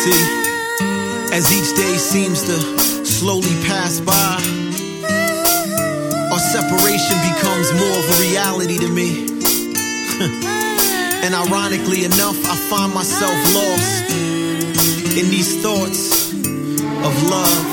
See, as each day seems to slowly pass by, our separation becomes more of a reality to me. And ironically enough, I find myself lost in these thoughts of love.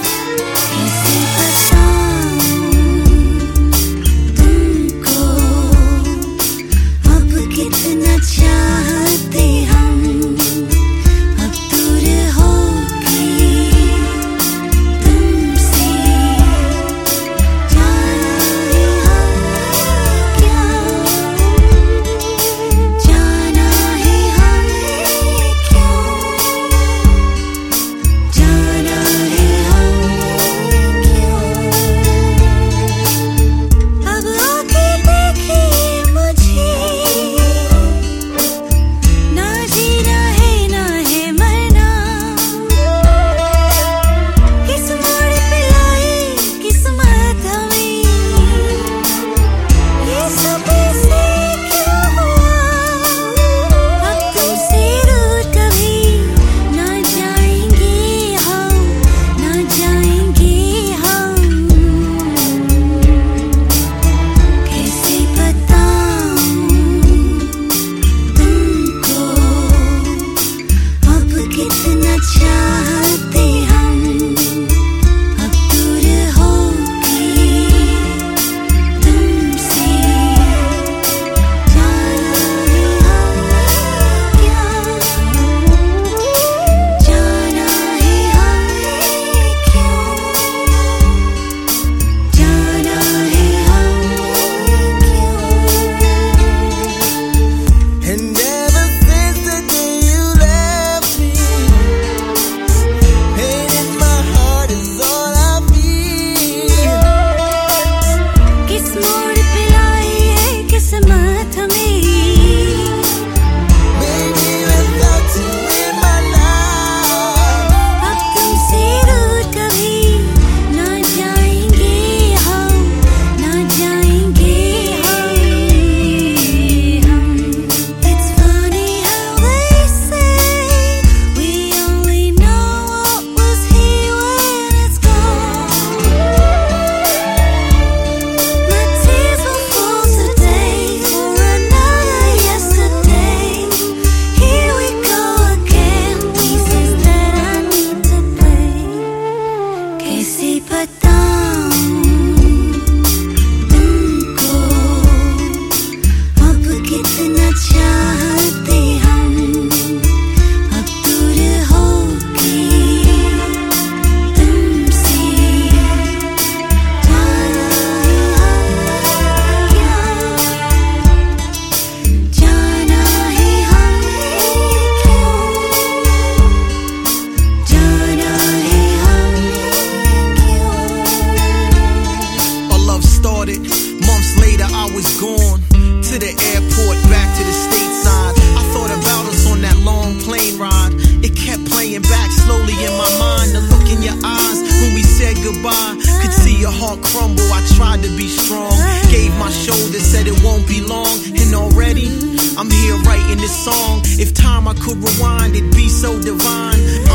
Months later I was gone, to the airport, back to the stateside. I thought about us on that long plane ride. It kept playing back slowly in my mind. The look in your eyes when we said goodbye, could see your heart crumble. I tried to be strong, gave my shoulder, said it won't be long. And already I'm here writing this song. If time I could rewind, it'd be so divine.